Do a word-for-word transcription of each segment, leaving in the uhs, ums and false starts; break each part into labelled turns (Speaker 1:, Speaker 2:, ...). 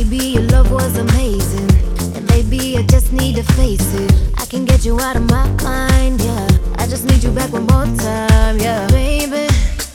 Speaker 1: Baby, your love was amazing, and baby, I just need to face it. I can get you out of my mind, yeah. I just need you back one more time, yeah. Baby,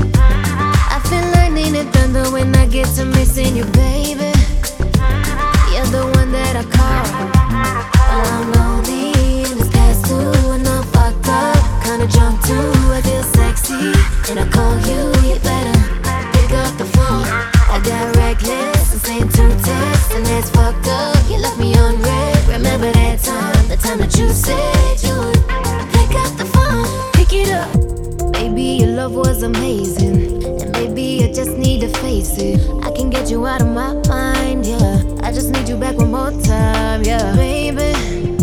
Speaker 1: I feel lightning and thunder when I get to missing you, baby. You're the one that I call. Well, I'm lonely and it's past two and I'm fucked up, kinda drunk too. I feel sexy and I call you, you better pick up the phone. I got reckless and sent two texts and that's fucked up. You left me on red. Remember that time, the time that you said you would pick up the phone, pick it up. Baby, your love was amazing, and baby, I just need to face it. I can get you out of my mind, yeah. I just need you back one more time, yeah. Baby,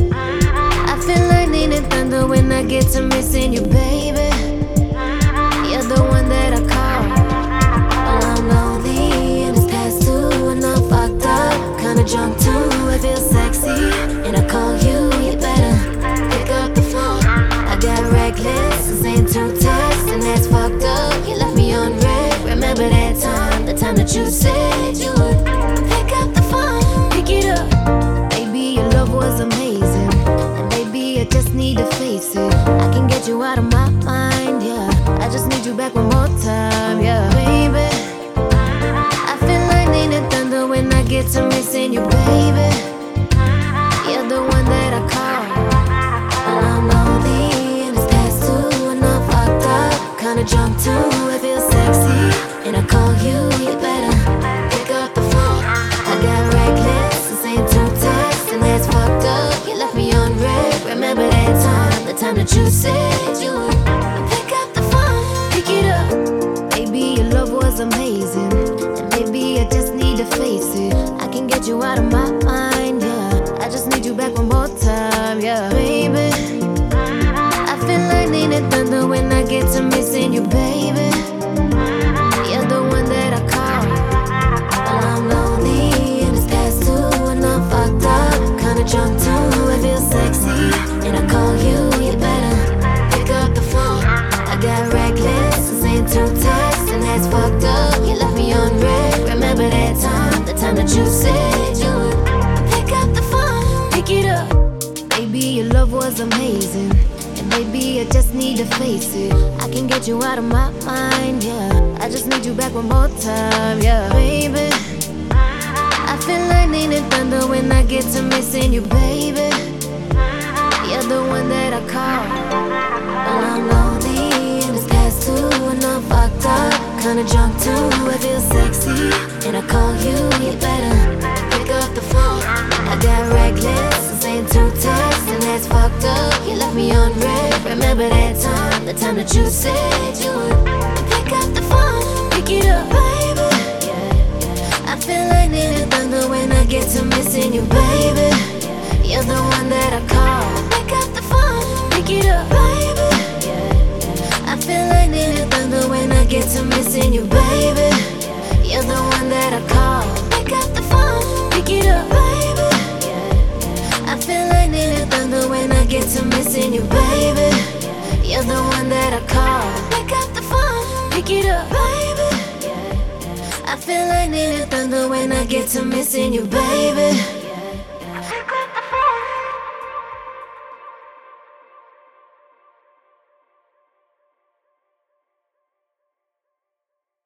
Speaker 1: I feel lightning and thunder when I get to missing you, baby. You're the one that I call. Well, I'm lonely and it's past two and I'm fucked up, kinda drunk too. I feel sexy and I call you, you better pick up the phone. I got reckless and sent two texts and that's fucked up. You left me on red. Remember that time, the time that you said you would pick up the phone, pick it up. Baby, your love was amazing, and baby, I just need to face it. I can get you out of my mind, yeah. I just need you back one more time, yeah. Baby, I feel lightning and thunder when I get to missing you, baby. You're the one that I call. Well, I'm lonely and it's past two and I'm fucked up, kinda drunk too. I feel sexy and I call you, you better pick up the phone. I got reckless and sent two texts and that's fucked up. You left me on red. Remember that time, the time that you said you would pick up the phone, pick it up. Baby, your love was amazing, and baby, I just need to face it. I can get you out of my mind, yeah. I just need you back one more time, yeah. Baby, I feel lightning and thunder when I get to missing you, baby. You're the one that I call. Well, I'm lonely and it's past two and I'm fucked up, kinda drunk too. I feel sexy and I call you, you better pick up the phone. I got reckless and sent two texts and that's fucked up. You left me on red. Remember that time, the time that you said you would pick up the phone, pick it up. Baby, your love was amazing, and baby, I just need to face it. I can get you out of my mind, yeah. I just need you back one more time, yeah. Baby, I feel lightning and thunder when I get to missing you, baby. You're the one that I call. Well, I'm lonely and it's past two and I'm fucked up, kinda drunk too. I feel sexy and I call you, you better pick up the phone. I got reckless and sent two texts and that's fucked up. You left me on red. Remember that time, the time that you said you would pick up the phone, pick it up, baby. I feel lightning and thunder when I get to missing you, baby. You're the one that I call. Pick up the phone, pick it up, baby. I feel lightning and thunder when I get to missing you, baby. You're the one that I call. Pick up the phone, pick it up, baby. I feel lightning and thunder when I get to missing you, baby. You're the one that I call. Pick up the phone, pick it up, baby. I feel lightning and thunder when I get to missing you, baby.